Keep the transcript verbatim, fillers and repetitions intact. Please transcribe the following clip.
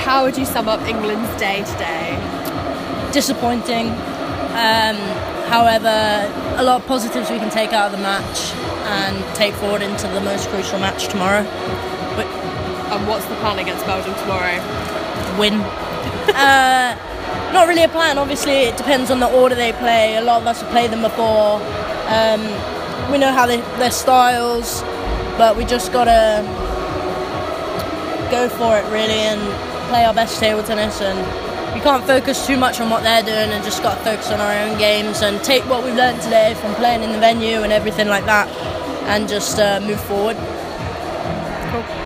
how would you sum up England's day today? Disappointing. Um, however, a lot of positives we can take out of the match and take forward into the most crucial match tomorrow. But, and what's the plan against Belgium tomorrow? Win. uh, not really a plan. Obviously, it depends on the order they play. A lot of us have played them before. Um, we know how they, their styles, but we just gotta go for it really and play our best table tennis. And we can't focus too much on what they're doing, and just got to focus on our own games and take what we've learned today from playing in the venue and everything like that, and just uh, move forward. Cool.